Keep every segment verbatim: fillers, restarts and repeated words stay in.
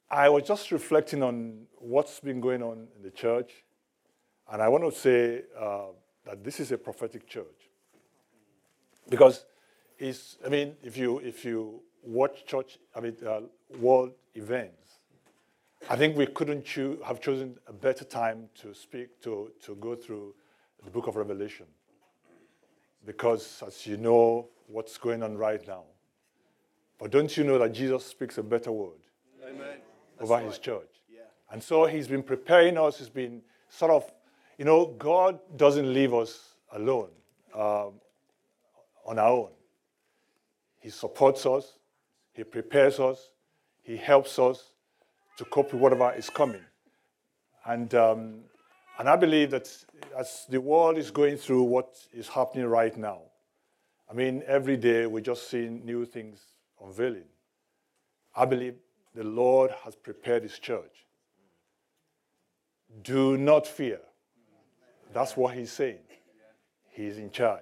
I was just reflecting on what's been going on in the church, and I want to say uh, that this is a prophetic church. Because it's, I mean, if you if you watch church, I mean, uh, world events, I think we couldn't cho- have chosen a better time to speak, to, to go through the book of Revelation. Because, as you know, what's going on right now. But don't you know that Jesus speaks a better word? Amen. Over right. his church. Yeah. And so he's been preparing us. He's been sort of, you know, God doesn't leave us alone, um, on our own. He supports us. He prepares us. He helps us to cope with whatever is coming. And um, and I believe that as the world is going through what is happening right now, I mean, every day we're just seeing new things unveiling. I believe the Lord has prepared his church. Do not fear. That's what he's saying. He's in charge.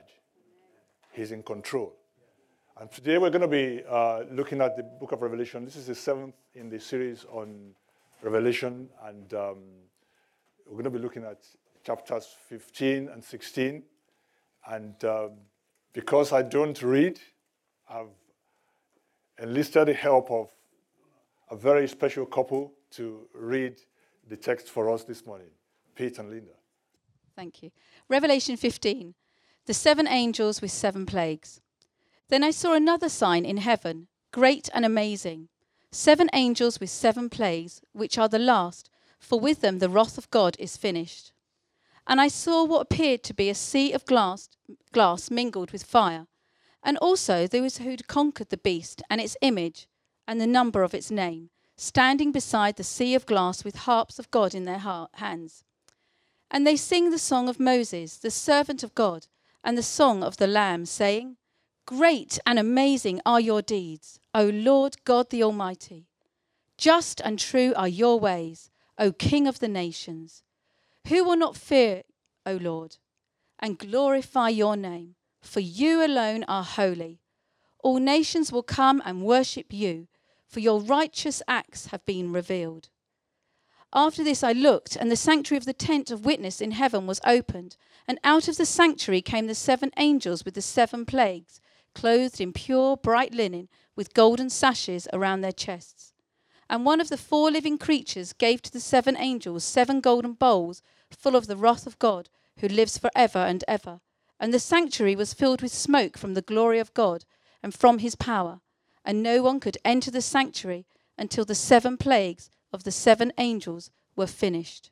He's in control. And today we're going to be uh, looking at the book of Revelation. This is the seventh in the series on Revelation. And um, we're going to be looking at chapters fifteen and sixteen. And um, because I don't read, I've enlisted the help of a very special couple to read the text for us this morning, Pete and Linda. Thank you. Revelation fifteen, the seven angels with seven plagues. Then I saw another sign in heaven, great and amazing, seven angels with seven plagues, which are the last, for with them the wrath of God is finished. And I saw what appeared to be a sea of glass, glass mingled with fire, and also those who had conquered the beast and its image and the number of its name, standing beside the sea of glass with harps of God in their ha- hands. And they sing the song of Moses, the servant of God, and the song of the Lamb, saying, Great and amazing are your deeds, O Lord God the Almighty. Just and true are your ways, O King of the nations. Who will not fear, O Lord, and glorify your name? For you alone are holy. All nations will come and worship you, for your righteous acts have been revealed. After this I looked, and the sanctuary of the tent of witness in heaven was opened, and out of the sanctuary came the seven angels with the seven plagues, clothed in pure bright linen, with golden sashes around their chests. And one of the four living creatures gave to the seven angels seven golden bowls full of the wrath of God, who lives for ever and ever. And the sanctuary was filled with smoke from the glory of God and from his power. And no one could enter the sanctuary until the seven plagues of the seven angels were finished.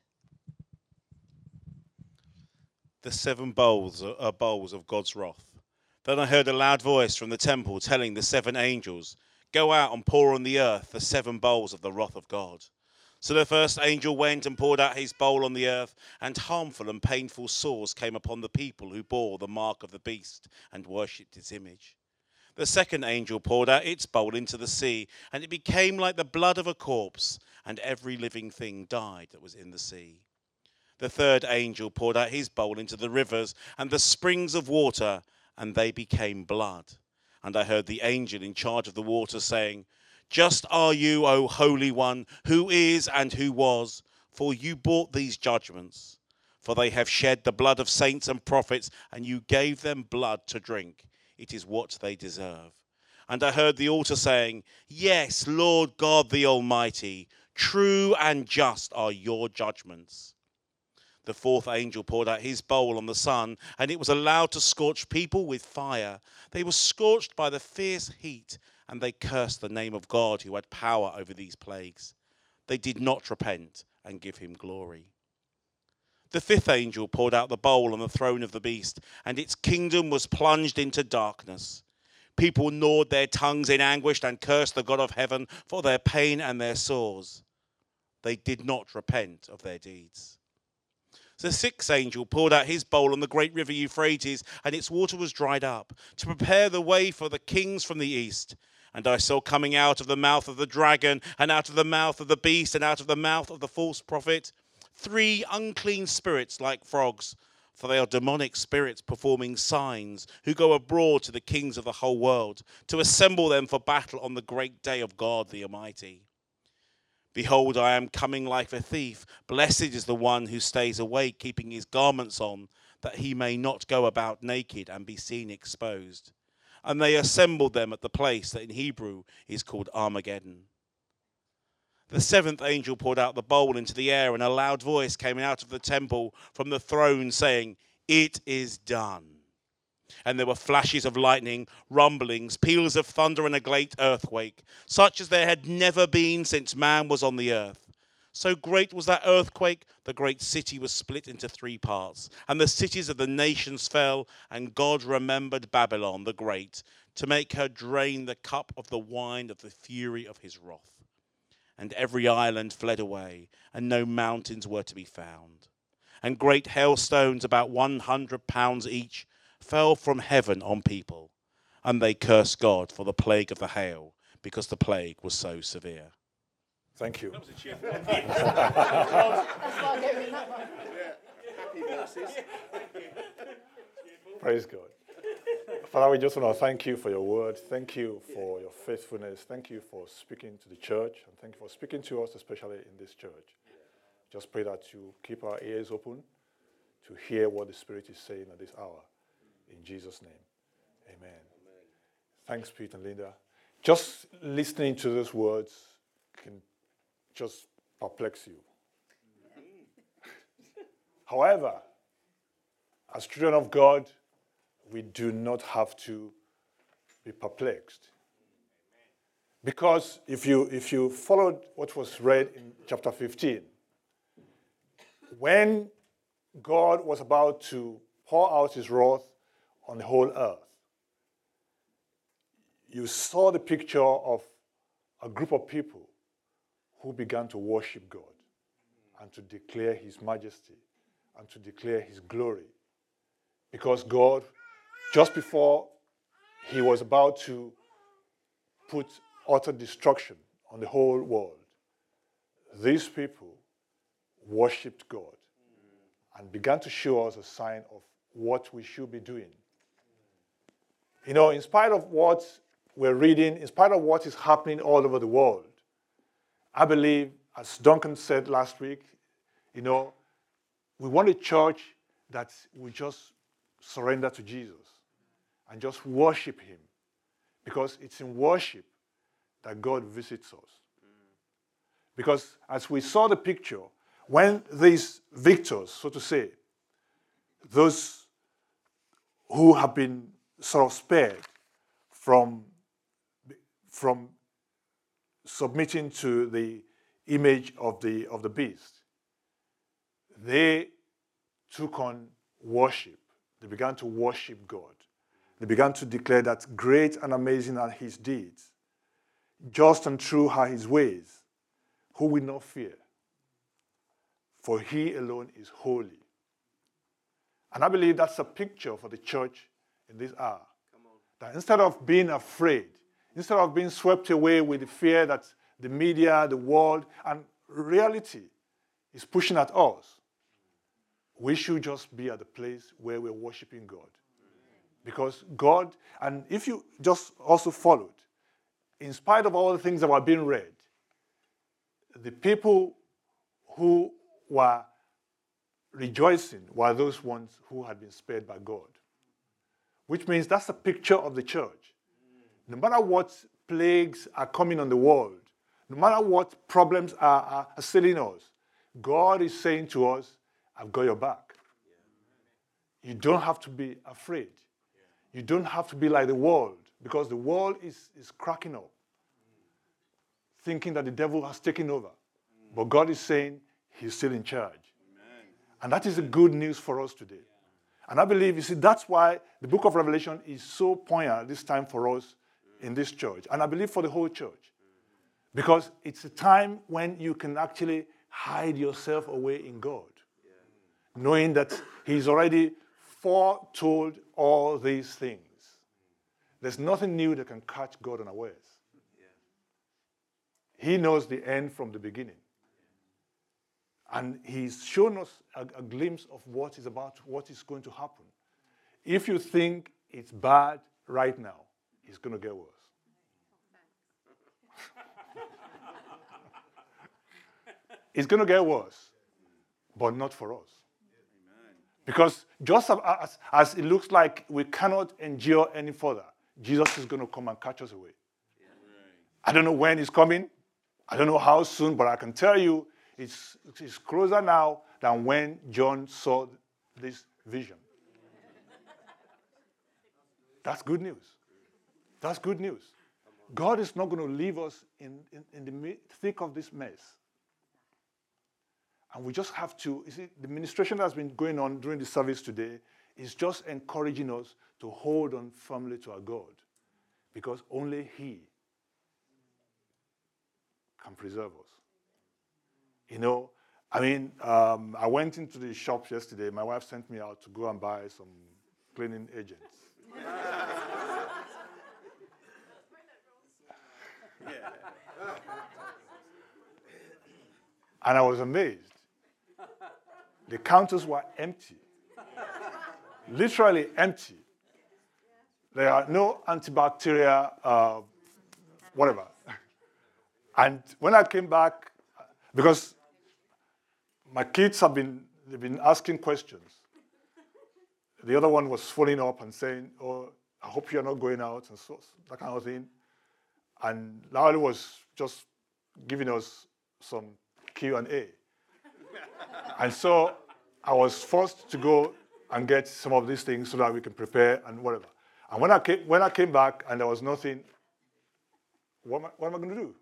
The seven bowls are bowls of God's wrath. Then I heard a loud voice from the temple telling the seven angels, Go out and pour on the earth the seven bowls of the wrath of God. So the first angel went and poured out his bowl on the earth, and harmful and painful sores came upon the people who bore the mark of the beast and worshipped its image. The second angel poured out its bowl into the sea, and it became like the blood of a corpse, and every living thing died that was in the sea. The third angel poured out his bowl into the rivers and the springs of water, and they became blood. And I heard the angel in charge of the water saying, Just are you, O Holy One, who is and who was, for you bought these judgments. For they have shed the blood of saints and prophets, and you gave them blood to drink. It is what they deserve. And I heard the altar saying, Yes, Lord God the Almighty, true and just are your judgments. The fourth angel poured out his bowl on the sun, and it was allowed to scorch people with fire. They were scorched by the fierce heat, and they cursed the name of God who had power over these plagues. They did not repent and give him glory. The fifth angel poured out the bowl on the throne of the beast, and its kingdom was plunged into darkness. People gnawed their tongues in anguish and cursed the God of heaven for their pain and their sores. They did not repent of their deeds. The sixth angel poured out his bowl on the great river Euphrates, and its water was dried up, to prepare the way for the kings from the east. And I saw coming out of the mouth of the dragon, and out of the mouth of the beast, and out of the mouth of the false prophet, three unclean spirits like frogs, for they are demonic spirits performing signs, who go abroad to the kings of the whole world, to assemble them for battle on the great day of God the Almighty. Behold, I am coming like a thief. Blessed is the one who stays awake, keeping his garments on, that he may not go about naked and be seen exposed. And they assembled them at the place that in Hebrew is called Armageddon. The seventh angel poured out the bowl into the air, and a loud voice came out of the temple from the throne saying, "It is done." And there were flashes of lightning, rumblings, peals of thunder, and a great earthquake, such as there had never been since man was on the earth. So great was that earthquake, the great city was split into three parts, and the cities of the nations fell, and God remembered Babylon the Great, to make her drain the cup of the wine of the fury of his wrath. And every island fled away, and no mountains were to be found. And great hailstones, about one hundred pounds each, fell from heaven on people, and they cursed God for the plague of the hail, because the plague was so severe. Thank you. Praise God. Father, we just want to thank you for your word. Thank you for your faithfulness. Thank you for speaking to the church, and thank you for speaking to us, especially in this church. Just pray that you keep our ears open to hear what the Spirit is saying at this hour. In Jesus' name, amen. Amen. Thanks, Pete and Linda. Just listening to those words can just perplex you. However, as children of God, we do not have to be perplexed. Because if you, if you followed what was read in chapter fifteen, when God was about to pour out his wrath on the whole earth, you saw the picture of a group of people who began to worship God and to declare his majesty and to declare his glory. Because God, just before he was about to put utter destruction on the whole world, these people worshipped God and began to show us a sign of what we should be doing. You know, in spite of what we're reading, in spite of what is happening all over the world, I believe, as Duncan said last week, you know, we want a church that will just surrender to Jesus and just worship him, because it's in worship that God visits us. Because as we saw the picture, when these victors, so to say, those who have been sort of spared from, from submitting to the image of the, of the beast, they took on worship. They began to worship God. They began to declare that great and amazing are his deeds, just and true are his ways, who will not fear, for he alone is holy. And I believe that's a picture for the church in this hour. That instead of being afraid, instead of being swept away with the fear that the media, the world, and reality is pushing at us, we should just be at the place where we're worshiping God. Because God, and if you just also followed, in spite of all the things that were being read, the people who were rejoicing were those ones who had been spared by God. Which means that's a picture of the church. No matter what plagues are coming on the world, no matter what problems are, are assailing us, God is saying to us, I've got your back. You don't have to be afraid. You don't have to be like the world, because the world is, is cracking up, thinking that the devil has taken over. But God is saying he's still in charge. Amen. And that is the good news for us today. And I believe, you see, that's why the book of Revelation is so poignant this time for us in this church. And I believe for the whole church. Because it's a time when you can actually hide yourself away in God, knowing that he's already foretold all these things. There's nothing new that can catch God unawares. He knows the end from the beginning. And he's shown us a, a glimpse of what is about, what is going to happen. If you think it's bad right now, it's going to get worse. it's going to get worse, but not for us. Because just as, as it looks like we cannot endure any further, Jesus is going to come and catch us away. I don't know when he's coming. I don't know how soon, but I can tell you it's, it's closer now than when John saw this vision. That's good news. That's good news. God is not going to leave us in, in, in the thick of this mess. And we just have to, you see, the ministration that's been going on during the service today is just encouraging us to hold on firmly to our God, because only He can preserve us. You know, I mean, um, I went into the shop yesterday. My wife sent me out to go and buy some cleaning agents. And I was amazed. The counters were empty. Literally empty. There are no antibacterial, uh, whatever. And when I came back, because my kids have been, they've been asking questions. The other one was phoning up and saying, oh, I hope you're not going out, and so, that kind of thing. And Laoli was just giving us some Q and A. And so I was forced to go and get some of these things so that we can prepare and whatever. And when I came, when I came back and there was nothing, what am I, what am I going to do?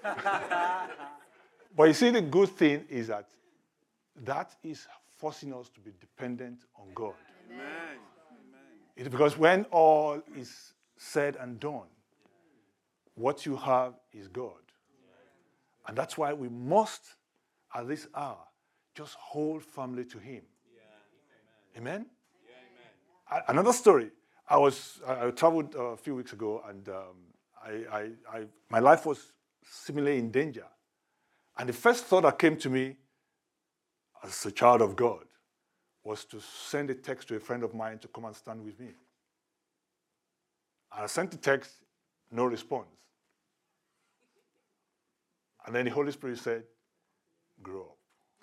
But you see, the good thing is that that is forcing us to be dependent on God. Amen. It's because when all is said and done, what you have is God. And that's why we must, at this hour, just hold firmly to Him. Yeah. Amen? Amen? Yeah, amen. Another story. I was I, I traveled uh, a few weeks ago, and um, I, I, I, my life was similarly in danger. And the first thought that came to me as a child of God was to send a text to a friend of mine to come and stand with me. And I sent the text, no response. And then the Holy Spirit said, grow up.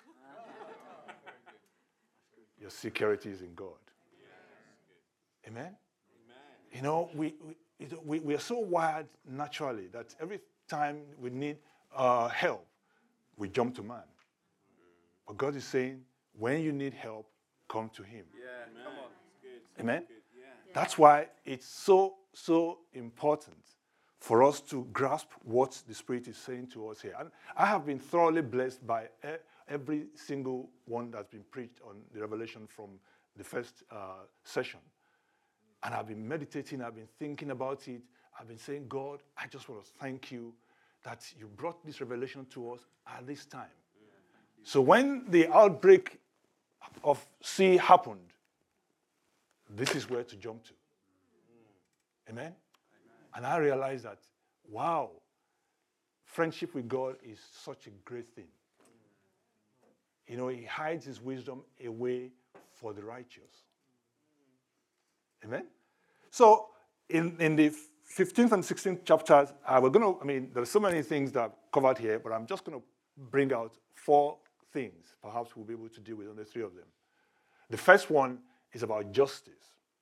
Your security is in God. Amen? Amen? You know, we, we, we are so wired naturally that every time we need uh, help, we jump to man. But God is saying, when you need help, come to Him. Yeah, come on. Good. Amen? Good. Yeah. That's why it's so, so important for us to grasp what the Spirit is saying to us here. And I have been thoroughly blessed by every single one that's been preached on the Revelation from the first uh, session. And I've been meditating, I've been thinking about it. I've been saying, God, I just want to thank you that you brought this revelation to us at this time. Yeah. So when the outbreak of sea happened, this is where to jump to. Mm. Amen? Amen? And I realized that, wow, friendship with God is such a great thing. Mm. You know, He hides His wisdom away for the righteous. Amen? So in, in the fifteenth and sixteenth chapters, uh, we're going to, I mean, there are so many things that are covered here, but I'm just going to bring out four things. Perhaps we'll be able to deal with only three of them. The first one is about justice.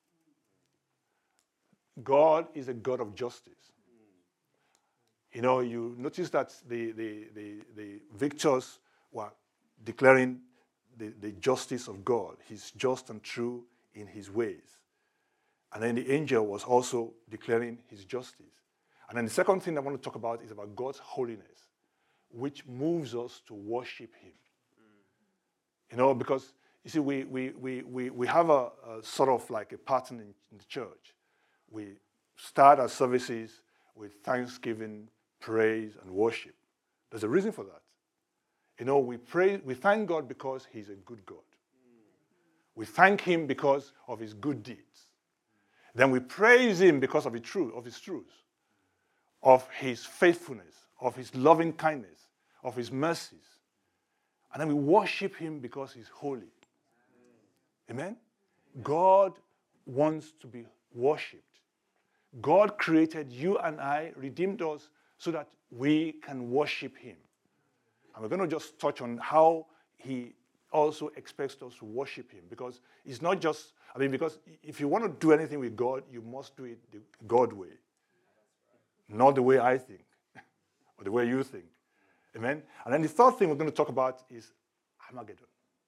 God is a God of justice. You know, you notice that the, the, the, the victors were declaring the, the justice of God. He's just and true in His ways. And then the angel was also declaring His justice. And then the second thing I want to talk about is about God's holiness, which moves us to worship Him. Mm. You know, because, you see, we, we, we, we, we have a, a sort of like a pattern in, in the church. We start our services with thanksgiving, praise, and worship. There's a reason for that. You know, we pray, we thank God because He's a good God. Mm. We thank Him because of His good deeds. Then we praise Him because of His truth, of His truths, of His faithfulness, of His loving kindness, of His mercies. And then we worship Him because He's holy. Amen? God wants to be worshipped. God created you and I, redeemed us, so that we can worship Him. And we're going to just touch on how he also expects us to worship him. Because it's not just, I mean, because if you want to do anything with God, you must do it the God way. Not the way I think, or the way you think. Amen? And then the third thing we're going to talk about is Armageddon.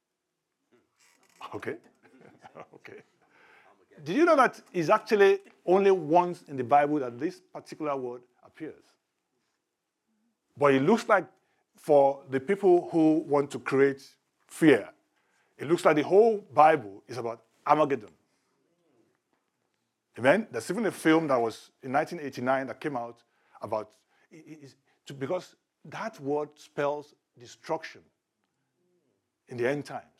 Okay? Okay. Did you know that it's actually only once in the Bible that this particular word appears? But it looks like for the people who want to create fear, it looks like the whole Bible is about Armageddon. Amen? There's even a film that was in nineteen eighty-nine that came out about, it, it, to, because that word spells destruction in the end times.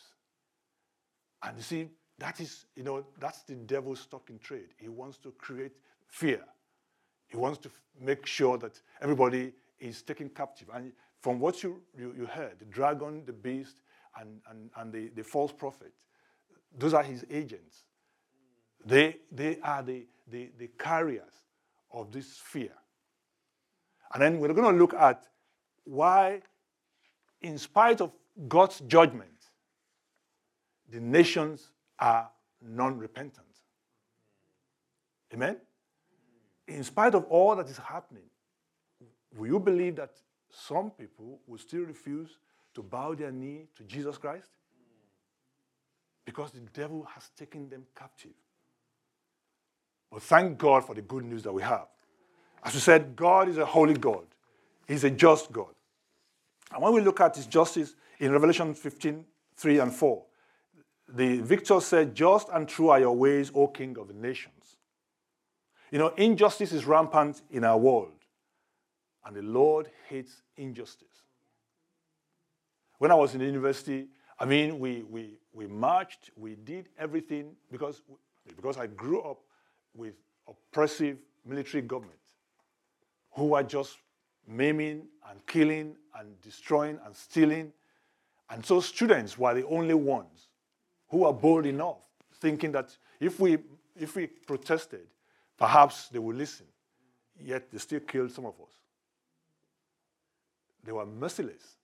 And you see, that is, you know, that's the devil's stock in trade. He wants to create fear. He wants to f- make sure that everybody is taken captive. And from what you, you, you heard, the dragon, the beast, and, and, and the, the false prophet, those are his agents. They, they are the, the, the carriers of this fear. And then we're going to look at why, in spite of God's judgment, the nations are non-repentant. Amen? In spite of all that is happening, will you believe that some people will still refuse to bow their knee to Jesus Christ? Because the devil has taken them captive. But thank God for the good news that we have. As we said, God is a holy God. He's a just God. And when we look at his justice in Revelation fifteen, three and four, the victor said, "Just and true are your ways, O King of the nations." You know, injustice is rampant in our world, and the Lord hates injustice. When I was in the university, I mean, we, we, we marched, we did everything because, because I grew up with oppressive military government who were just maiming and killing and destroying and stealing. And so students were the only ones who were bold enough, thinking that if we, if we protested, perhaps they would listen. Yet they still killed some of us. They were merciless.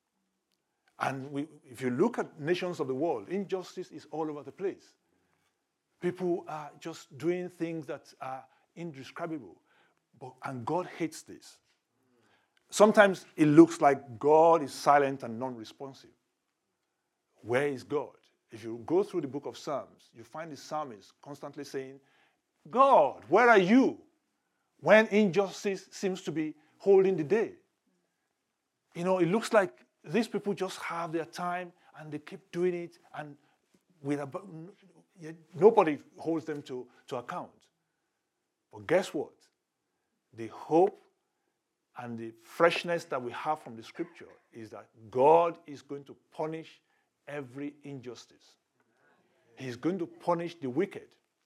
And we, if you look at nations of the world, injustice is all over the place. People are just doing things that are indescribable. But, and God hates this. Sometimes it looks like God is silent and non-responsive. Where is God? If you go through the book of Psalms, you find the psalmist constantly saying, "God, where are you?" when injustice seems to be holding the day. You know, it looks like these people just have their time and they keep doing it, and with a, nobody holds them to, to account. But guess what? The hope and the freshness that we have from the scripture is that God is going to punish every injustice. He's going to punish the wicked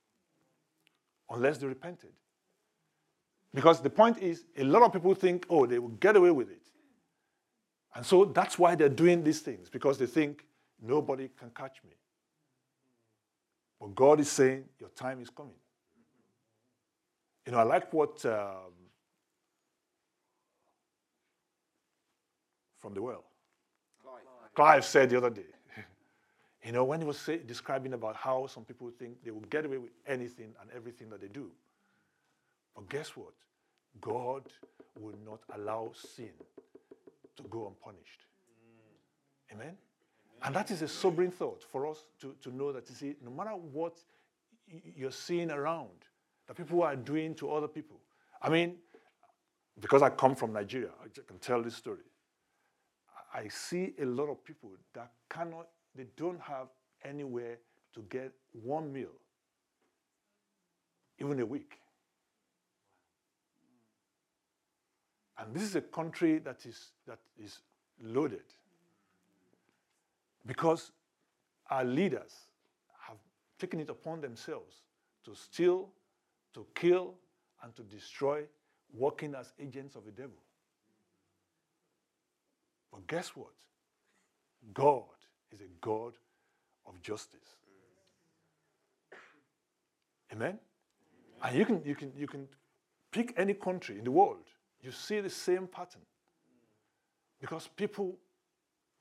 unless they repented. Because the point is, a lot of people think, oh, they will get away with it. And so that's why they're doing these things, because they think nobody can catch me. But God is saying, your time is coming. You know, I like what um, from the well, Clive. Clive said the other day. You know, when he was say, describing about how some people think they will get away with anything and everything that they do. But guess what? God will not allow sin to go unpunished. Mm. Amen? Amen? And that is a sobering thought for us to, to know that, you see, no matter what you're seeing around, that people are doing to other people. I mean, because I come from Nigeria, I can tell this story. I see a lot of people that cannot, they don't have anywhere to get one meal, even a week. And this is a country that is, that is loaded because our leaders have taken it upon themselves to steal, to kill, and to destroy, working as agents of the devil. But guess what? God is a God of justice. Amen? And you can, you can, you can pick any country in the world. You see the same pattern. Because people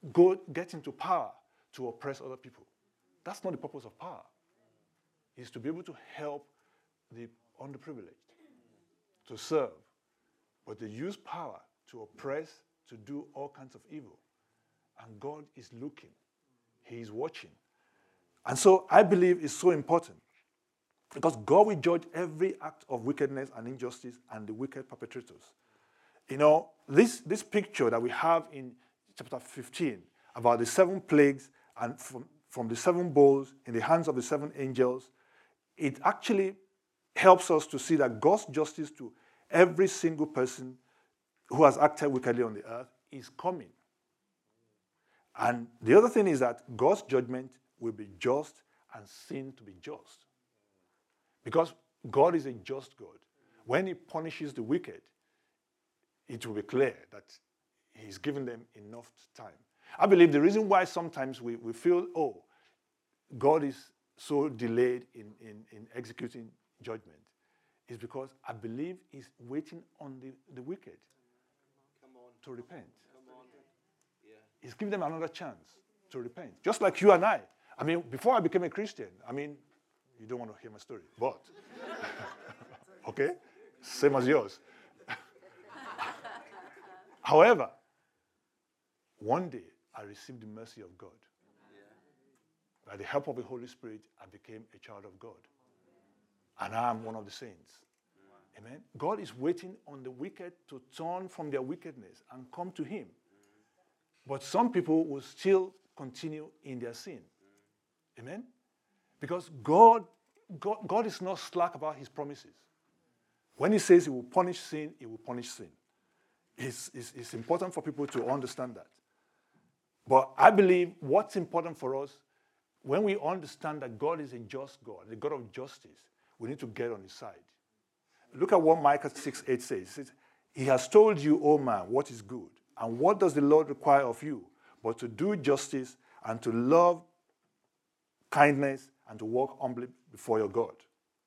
go get into power to oppress other people. That's not the purpose of power. It's to be able to help the underprivileged, to serve. But they use power to oppress, to do all kinds of evil. And God is looking. He is watching. And so I believe it's so important because God will judge every act of wickedness and injustice and the wicked perpetrators. You know, this, this picture that we have in chapter fifteen about the seven plagues and from, from the seven bowls in the hands of the seven angels, it actually helps us to see that God's justice to every single person who has acted wickedly on the earth is coming. And the other thing is that God's judgment will be just and sin to be just. Because God is a just God. When he punishes the wicked, it will be clear that he's given them enough time. I believe the reason why sometimes we, we feel, oh, God is so delayed in, in, in executing judgment is because I believe he's waiting on the, the wicked Come on. to repent. Come on. Yeah. He's giving them another chance to repent. Just like you and I. I mean, before I became a Christian, I mean, you don't want to hear my story, but, okay, same as yours. However, one day I received the mercy of God. Yeah. By the help of the Holy Spirit, I became a child of God. And I am one of the saints. Wow. Amen. God is waiting on the wicked to turn from their wickedness and come to him. Mm-hmm. But some people will still continue in their sin. Mm-hmm. Amen. Because God, God, God is not slack about his promises. When he says he will punish sin, he will punish sin. It's, it's, it's important for people to understand that. But I believe what's important for us, when we understand that God is a just God, the God of justice, we need to get on his side. Look at what Micah six eight says. It says, he has told you, O man, what is good. And what does the Lord require of you? But to do justice and to love kindness and to walk humbly before your God.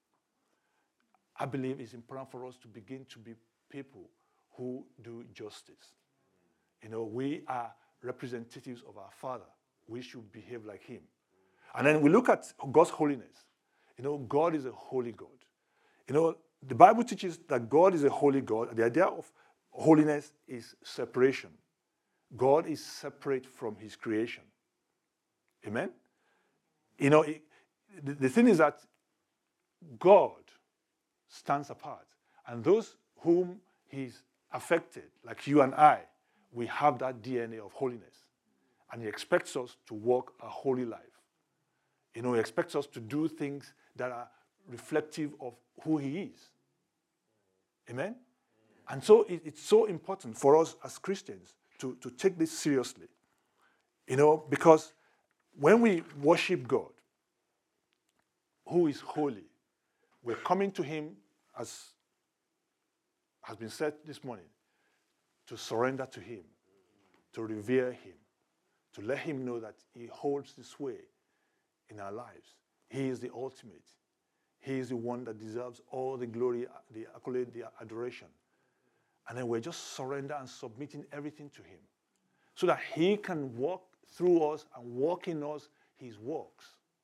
I believe it's important for us to begin to be people who do justice. You know, we are representatives of our Father. We should behave like him. And then we look at God's holiness. You know, God is a holy God. You know, the Bible teaches that God is a holy God. The idea of holiness is separation. God is separate from his creation. Amen? You know, it, the, the thing is that God stands apart. And those whom he's affected, like you and I, we have that D N A of holiness. And he expects us to walk a holy life. You know, he expects us to do things that are reflective of who he is. Amen? And so it, it's so important for us as Christians to, to take this seriously. You know, because when we worship God, who is holy, we're coming to him, as has been said this morning, to surrender to him, to revere him, to let him know that he holds the sway in our lives. He is the ultimate. He is the one that deserves all the glory, the accolade, the adoration. And then we're just surrender and submitting everything to him so that he can walk through us and walk in us his works.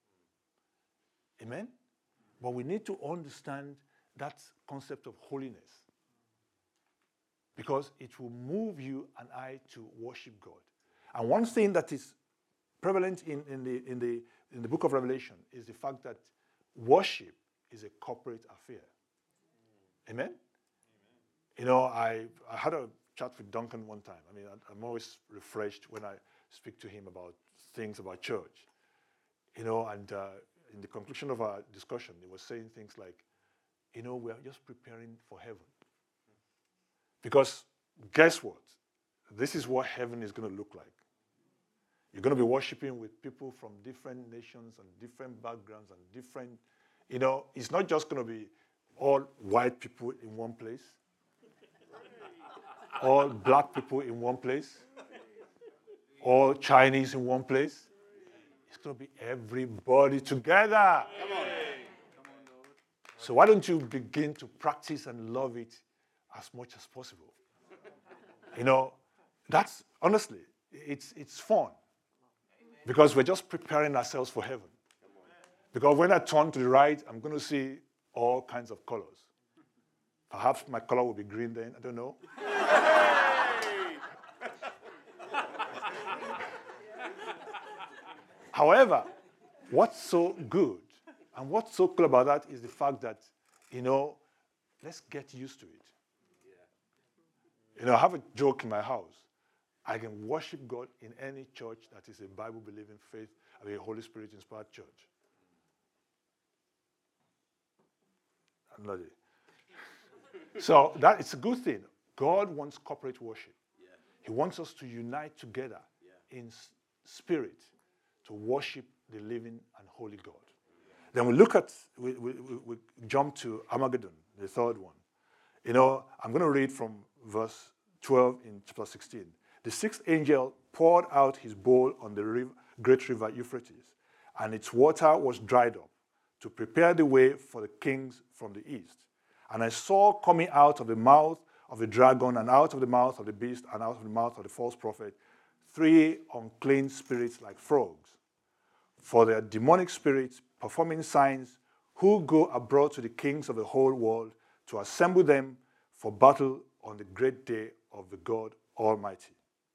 Amen? But we need to understand that concept of holiness because it will move you and I to worship God. And one thing that is prevalent in, in, the, in, the, in the book of Revelation is the fact that worship is a corporate affair. Mm. Amen? Amen? You know, I, I had a chat with Duncan one time. I mean, I, I'm always refreshed when I speak to him about things about church. You know, and uh, in the conclusion of our discussion, he was saying things like, you know, we're just preparing for heaven. Because guess what? This is what heaven is going to look like. You're going to be worshiping with people from different nations and different backgrounds and different, you know, it's not just going to be all white people in one place, all black people in one place, all Chinese in one place. It's going to be everybody together. Come on. So why don't you begin to practice and love it as much as possible? You know, that's, honestly, it's, it's fun. Because we're just preparing ourselves for heaven. Because when I turn to the right, I'm going to see all kinds of colors. Perhaps my color will be green then, I don't know. However, what's so good and what's so cool about that is the fact that, you know, let's get used to it. You know, I have a joke in my house. I can worship God in any church that is a Bible-believing faith, I mean, a Holy Spirit-inspired church. I'm not it. So that it's a good thing. God wants corporate worship. Yeah. He wants us to unite together yeah. in s- spirit to worship the living and holy God. Yeah. Then we look at, we, we, we, we jump to Armageddon, the third one. You know, I'm going to read from verse twelve in chapter sixteen. The sixth angel poured out his bowl on the river, great river Euphrates, and its water was dried up to prepare the way for the kings from the east. And I saw coming out of the mouth of the dragon and out of the mouth of the beast and out of the mouth of the false prophet three unclean spirits like frogs. For they are demonic spirits performing signs who go abroad to the kings of the whole world to assemble them for battle on the great day of the God Almighty.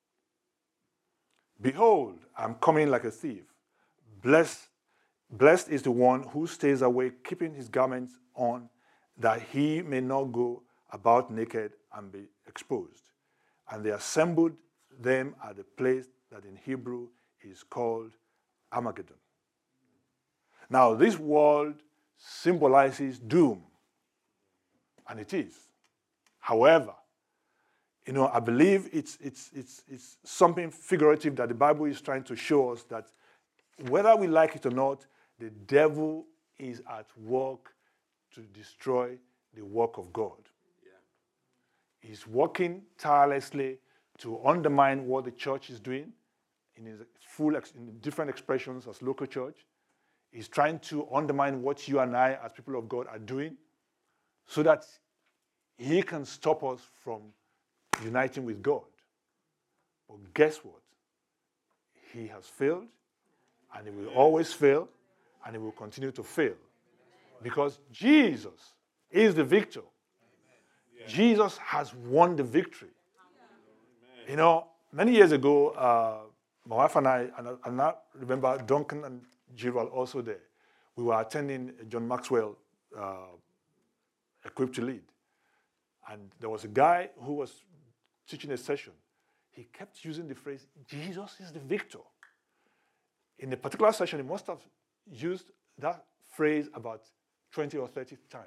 Behold, I am coming like a thief. Blessed, blessed is the one who stays awake, keeping his garments on, that he may not go about naked and be exposed. And they assembled them at the place that in Hebrew is called Armageddon. Now, this world symbolizes doom, and it is. However, you know, I believe it's, it's, it's, it's something figurative that the Bible is trying to show us that whether we like it or not, the devil is at work to destroy the work of God. Yeah. He's working tirelessly to undermine what the church is doing in his full, ex- in different expressions as local church. He's trying to undermine what you and I as people of God are doing so that he can stop us from uniting with God. But guess what? He has failed, and he will always fail, and he will continue to fail. Because Jesus is the victor. Yeah. Jesus has won the victory. Amen. You know, many years ago, uh, my wife and I, and I, and I remember Duncan and Jill were also there. We were attending John Maxwell, uh, Equipped to Lead. And there was a guy who was teaching a session. He kept using the phrase, Jesus is the victor. In a particular session, he must have used that phrase about twenty or thirty times.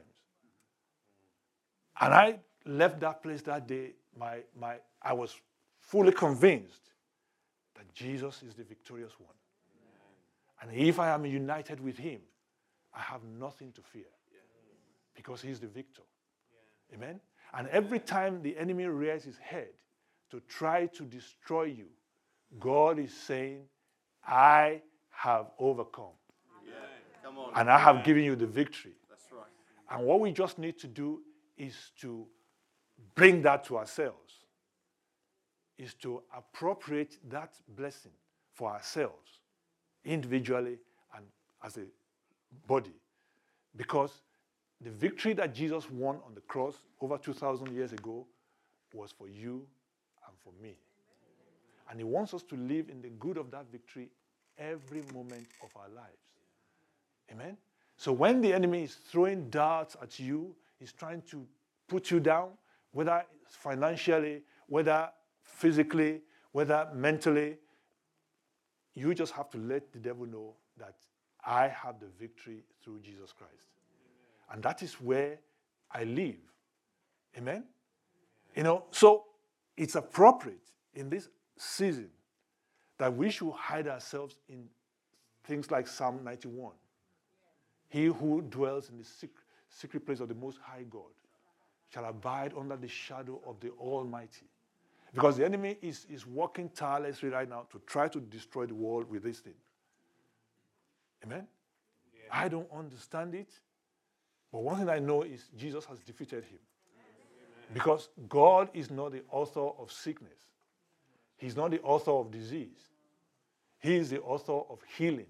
And I left that place that day, my, my, I was fully convinced that Jesus is the victorious one. Amen. And if I am united with him, I have nothing to fear. Yeah. Because he's the victor. Yeah. Amen? And every time the enemy rears his head to try to destroy you, God is saying, I have overcome. Yeah. Come on. And I have given you the victory. That's right. And what we just need to do is to bring that to ourselves, is to appropriate that blessing for ourselves, individually and as a body. Because the victory that Jesus won on the cross over two thousand years ago was for you and for me. And he wants us to live in the good of that victory every moment of our lives. Amen? So when the enemy is throwing darts at you, he's trying to put you down, whether financially, whether physically, whether mentally, you just have to let the devil know that I have the victory through Jesus Christ. And that is where I live. Amen? You know, so it's appropriate in this season that we should hide ourselves in things like Psalm ninety-one. He who dwells in the secret, secret place of the Most High God shall abide under the shadow of the Almighty. Because the enemy is, is working tirelessly right now to try to destroy the world with this thing. Amen? Yeah. I don't understand it. But one thing I know is Jesus has defeated him. Amen. Because God is not the author of sickness. He's not the author of disease. He is the author of healing.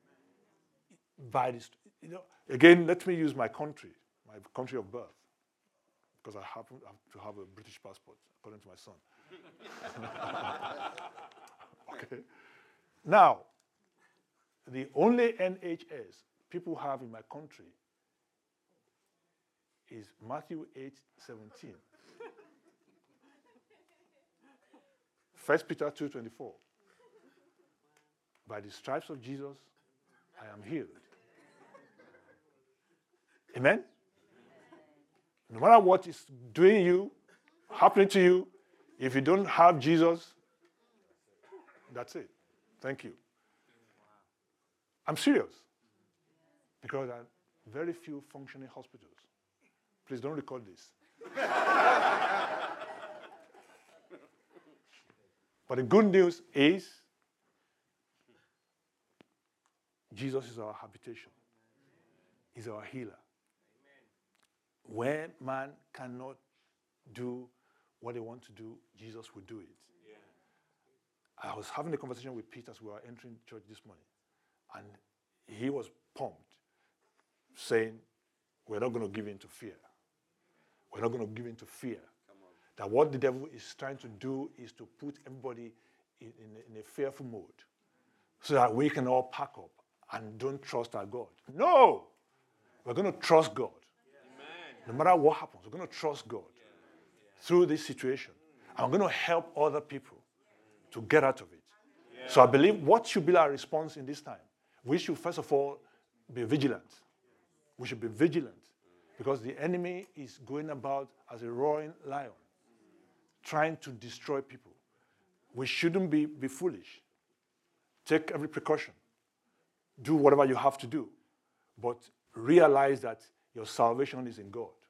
By this, you know, again, let me use my country, my country of birth, because I happen to have a British passport, according to my son. Okay. Now, the only N H S people have in my country is Matthew eight seventeen. First Peter two twenty-four. By the stripes of Jesus, I am healed. Amen? No matter what is doing you, happening to you, if you don't have Jesus, that's it. Thank you. I'm serious. Because there are very few functioning hospitals. Please don't record this. But the good news is Jesus is our habitation. He's our healer. When man cannot do what they want to do, Jesus will do it. Yeah. I was having a conversation with Peter as we were entering church this morning, and he was pumped, saying, we're not going to give in to fear. We're not going to give in to fear. That what the devil is trying to do is to put everybody in, in, in a fearful mode so that we can all pack up and don't trust our God. No! We're going to trust God. No matter what happens, we're going to trust God through this situation. And we're going to help other people to get out of it. So I believe what should be our response in this time? We should first of all be vigilant. We should be vigilant because the enemy is going about as a roaring lion, trying to destroy people. We shouldn't be, be foolish. Take every precaution. Do whatever you have to do. But realize that your salvation is in God.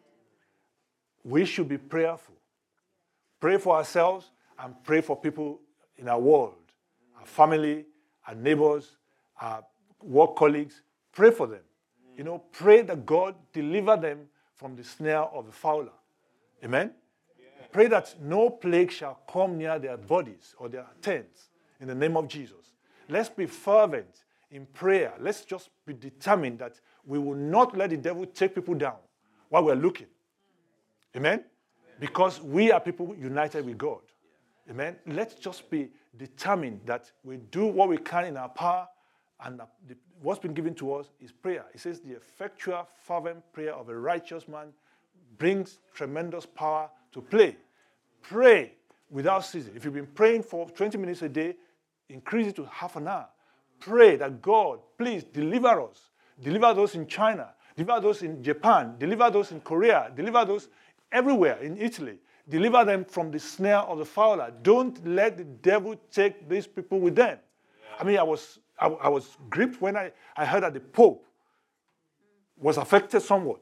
We should be prayerful. Pray for ourselves and pray for people in our world, our family, our neighbors, our work colleagues. Pray for them. You know, pray that God deliver them from the snare of the fowler. Amen? Yeah. Pray that no plague shall come near their bodies or their tents in the name of Jesus. Let's be fervent in prayer. Let's just be determined that we will not let the devil take people down while we're looking. Amen? Because we are people united with God. Amen? Let's just be determined that we do what we can in our power, and the, what's been given to us is prayer. It says the effectual, fervent prayer of a righteous man brings tremendous power to play. Pray without ceasing. If you've been praying for twenty minutes a day, increase it to half an hour. Pray that God, please deliver us. Deliver those in China. Deliver those in Japan. Deliver those in Korea. Deliver those everywhere in Italy. Deliver them from the snare of the fowler. Don't let the devil take these people with them. Yeah. I mean, I was I, I was gripped when I, I heard that the Pope was affected somewhat.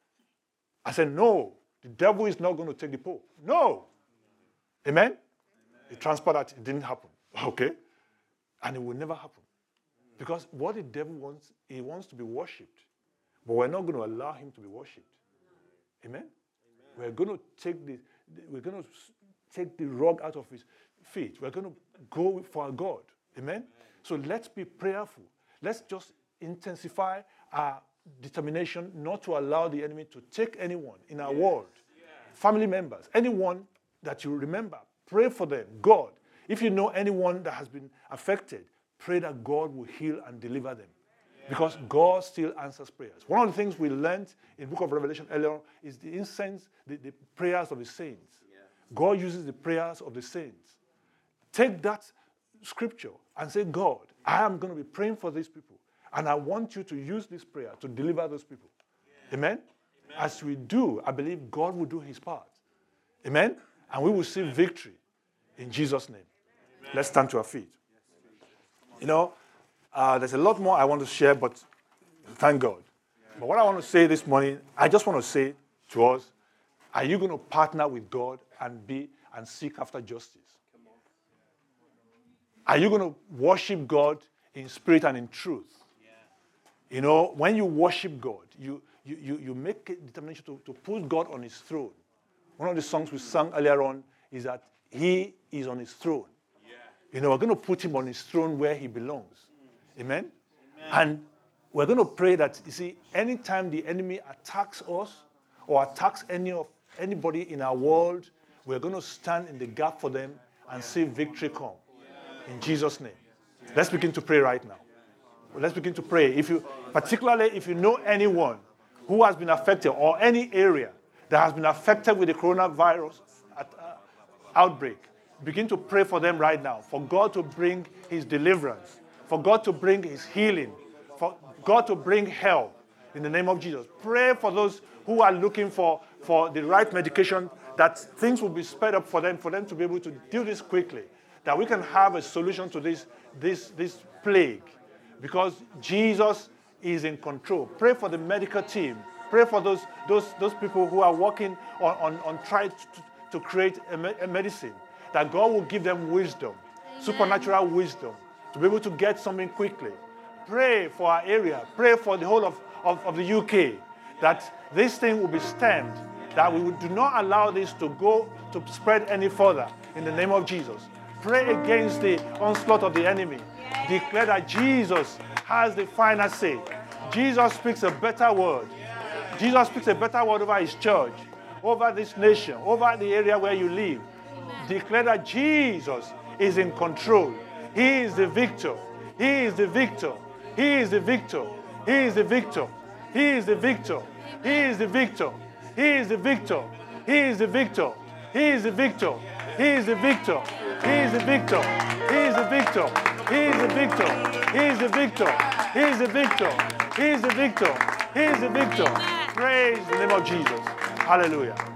I said, no, the devil is not going to take the Pope. No. Amen? Amen. It transpired that it didn't happen. Okay? And it will never happen. Because what the devil wants, he wants to be worshipped. But we're not going to allow him to be worshipped. Amen? Amen. We're going to take the we're going to take the rug out of his feet. We're going to go for our God. Amen? Amen. So let's be prayerful. Let's just intensify our determination not to allow the enemy to take anyone in our yes. world. Yeah. Family members, anyone that you remember, pray for them. God, if you know anyone that has been affected, pray that God will heal and deliver them. Yeah. Because God still answers prayers. One of the things we learned in the book of Revelation earlier is the incense, the, the prayers of the saints. Yeah. God uses the prayers of the saints. Take that scripture and say, God, I am going to be praying for these people. And I want you to use this prayer to deliver those people. Yeah. Amen? Amen? As we do, I believe God will do his part. Amen? And we will see Amen. Victory in Jesus' name. Amen. Let's stand to our feet. You know, uh, there's a lot more I want to share, but thank God. But what I want to say this morning, I just want to say to us, are you going to partner with God and be and seek after justice? Are you going to worship God in spirit and in truth? You know, when you worship God, you, you, you, you make a determination to, to put God on his throne. One of the songs we sang earlier on is that he is on his throne. You know, we're going to put him on his throne where he belongs. Amen? Amen? And we're going to pray that, you see, anytime the enemy attacks us or attacks any of anybody in our world, we're going to stand in the gap for them and see victory come. In Jesus' name. Let's begin to pray right now. Let's begin to pray. If you, particularly if you know anyone who has been affected or any area that has been affected with the coronavirus outbreak, begin to pray for them right now, for God to bring his deliverance, for God to bring his healing, for God to bring help in the name of Jesus. Pray for those who are looking for, for the right medication, that things will be sped up for them, for them to be able to do this quickly, that we can have a solution to this, this, this plague, because Jesus is in control. Pray for the medical team. Pray for those, those, those people who are working on, on, on trying to, to create a, me- a medicine, that God will give them wisdom, Amen. Supernatural wisdom, to be able to get something quickly. Pray for our area. Pray for the whole of, of, of the U K, that this thing will be stemmed, that we do not allow this to go to spread any further in the name of Jesus. Pray against the onslaught of the enemy. Declare that Jesus has the final say. Jesus speaks a better word. Jesus speaks a better word over his church, over this nation, over the area where you live. Declare that Jesus is in control. He is the victor. He is the victor. He is the victor. He is the victor. He is the victor. He is the victor. He is the victor. He is the victor. He is the victor. He is the victor. He is the victor. He is the victor. He is the victor. He is the victor. He is the victor. He is the victor. He is the victor. Praise the name of Jesus. Hallelujah.